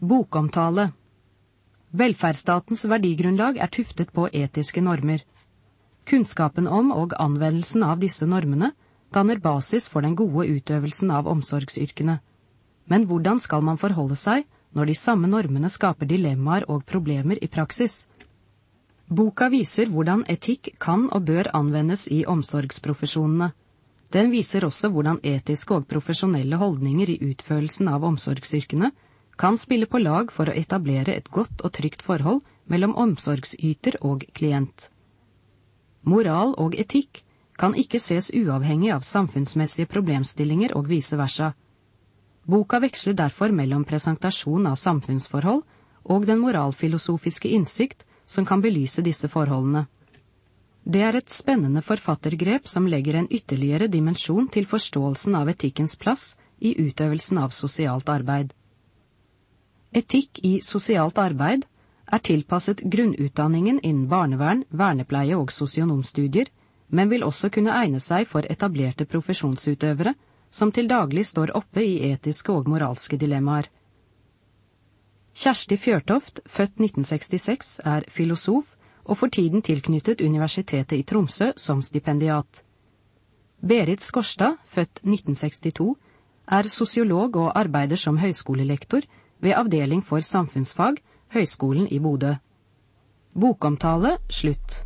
Bokomtale. Velferdsstatens verdigrunnlag er tuftet på etiske normer. Kunnskapen om og anvendelsen av disse normene danner basis for den gode utøvelsen av omsorgsyrkene. Men hvordan skal man forholde seg når de samme normene skaper dilemmaer og problemer i praksis? Boka viser hvordan etikk kan og bør anvendes i omsorgsprofesjonene. Den viser også hvordan etiske og profesjonelle holdninger i utførelsen av omsorgsyrkene kan spille på lag for å etablere et godt og trygt forhold mellom omsorgsyter og klient. Moral og etikk kan ikke ses uavhengig av samfunnsmessige problemstillinger og vice versa. Boka veksler derfor mellom presentasjon av samfunnsforhold og den moralfilosofiske innsikt som kan belyse disse forholdene. Det er et spennende forfattergrep som legger en ytterligere dimensjon til forståelsen av etikkens plass i utøvelsen av sosialt arbeid. Etikk i sosialt arbeid er tilpasset grunnutdanningen innen barnevern, vernepleie og sosionomstudier, men vil også kunne egne seg for etablerte profesjonsutøvere som til daglig står oppe i etiske og moralske dilemmaer. Kjersti Fjørtoft, født 1966, er filosof og for tiden tilknyttet Universitetet i Tromsø som stipendiat. Berit Skorstad, født 1962, er sosiolog og arbeider som høyskolelektor ved Avdeling for samfunnsfag, Høgskolen i Bodø. Bokomtale slutt.